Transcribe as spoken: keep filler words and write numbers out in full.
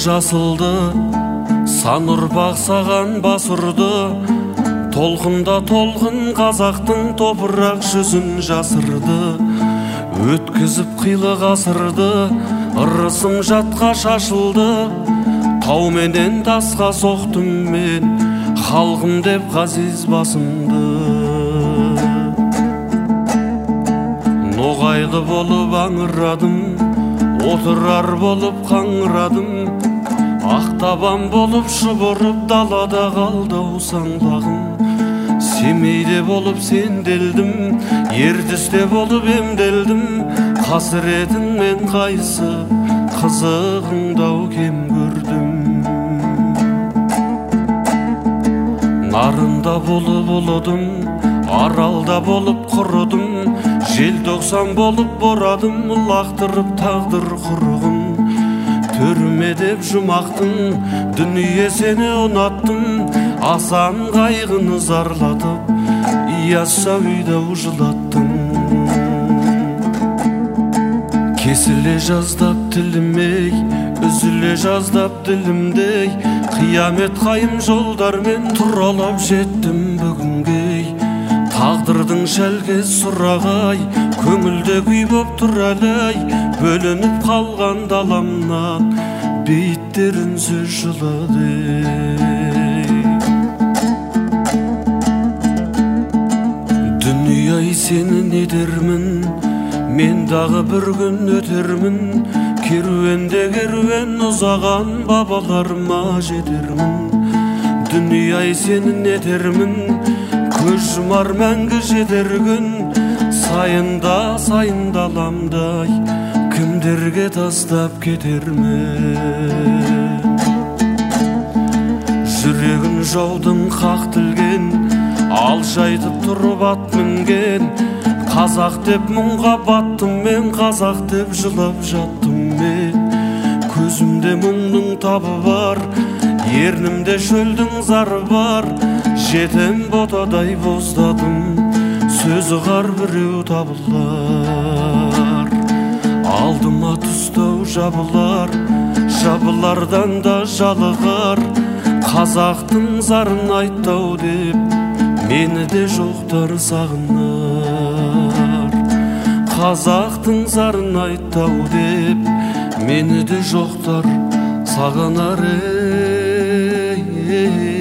жасылды, сан ұрпақ саған бас ұрды. Толқында толқын қазақтың топырақ жүзін жасырды. Өткізіп қилы ғасырды, ырысым жатқа шашылды. Тау менен тасқа соқтым мен, халқым деп ғазиз басымды. Ноғайлы болып аңырадым, отырар болып қаңырадым. Ақтабан болып шұбырып далада қалды-ау саңлағым. Семейде болып сенделдім, Ертісте болып емделдім. Қасіретіңмен қайсы қызығыңдау кем көрдім. Нарында болып ұлыдым, Аралда болып құрыдым. Желтоқсан болып борадым, лақтырып тағдыр құрығын. Түрме деп жұмақтың, дүние сені ұнаттым. Асан қайғыны зарлатып, Ияса үйді жылаттым. Кесіле жаздап тілімей, үзіле жаздап ділімдей. Қиямет қайым жолдармен тұралап жеттім бүгінге. Тағдырдың шәлкес сұрағай, көңілде күй боп тұр әлі. Бөлініп қалған даламнан, бейіттерін сөз жылады. Дүние-ай сені не дермін, мен дағы бір күн өтермін. Керуенде керуен ұзаған бабаларыма жетермін. Дүние-ай сені не дермін, көз жұмар мәңгі жетер күн. Сайында сайында ламдай, кімдерге тастап кетермін. Жүрегін жаудың қақ тілген, алшайтып тұрып ат мінген. Қазақ деп мұңға баттым мен, қазақ деп жылап жаттым мен. Көзімде мұңның табы бар, ернімде шөлдің зары бар. Жетем ботадай боздадым, сөзі қар біреу табылар. Алдыма түстау жабылар, жабылардан да жалығар. Қазақтың зарын айттау деп, мені де жоқтар сағынар. Қазақтың зарын айттау деп, мені де жоқтар сағынар.